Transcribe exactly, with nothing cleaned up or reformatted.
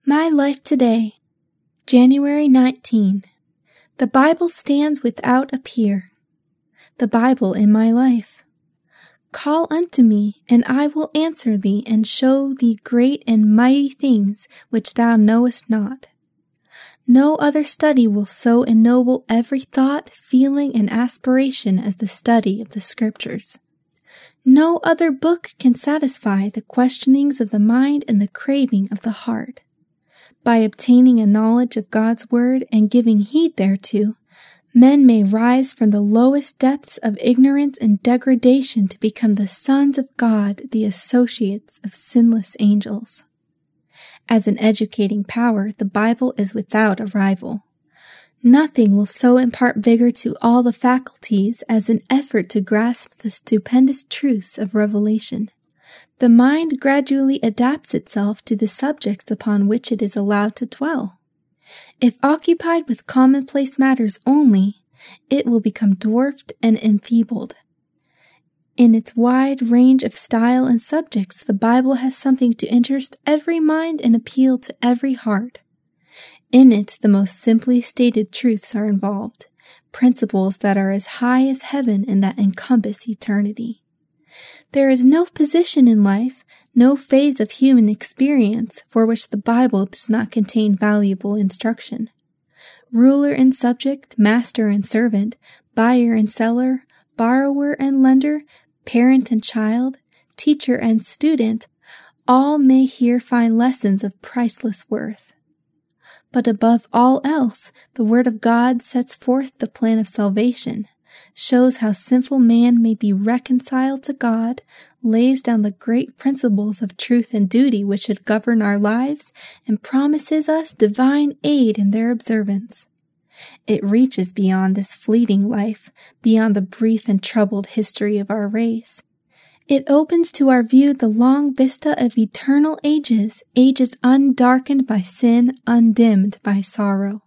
My Life Today, January nineteenth. The Bible stands without a peer. The Bible in my life. Call unto me, and I will answer thee, and show thee great and mighty things which thou knowest not. No other study will so ennoble every thought, feeling, and aspiration as the study of the Scriptures. No other book can satisfy the questionings of the mind and the craving of the heart. By obtaining a knowledge of God's Word and giving heed thereto, men may rise from the lowest depths of ignorance and degradation to become the sons of God, the associates of sinless angels. As an educating power, the Bible is without a rival. Nothing will so impart vigor to all the faculties as an effort to grasp the stupendous truths of revelation. The mind gradually adapts itself to the subjects upon which it is allowed to dwell. If occupied with commonplace matters only, it will become dwarfed and enfeebled. In its wide range of style and subjects, the Bible has something to interest every mind and appeal to every heart. In it, the most simply stated truths are involved, principles that are as high as heaven and that encompass eternity. There is no position in life, no phase of human experience for which the Bible does not contain valuable instruction. Ruler and subject, master and servant, buyer and seller, borrower and lender, parent and child, teacher and student, all may here find lessons of priceless worth. But above all else, the Word of God sets forth the plan of salvation, shows how sinful man may be reconciled to God, lays down the great principles of truth and duty which should govern our lives, and promises us divine aid in their observance. It reaches beyond this fleeting life, beyond the brief and troubled history of our race. It opens to our view the long vista of eternal ages, ages undarkened by sin, undimmed by sorrow.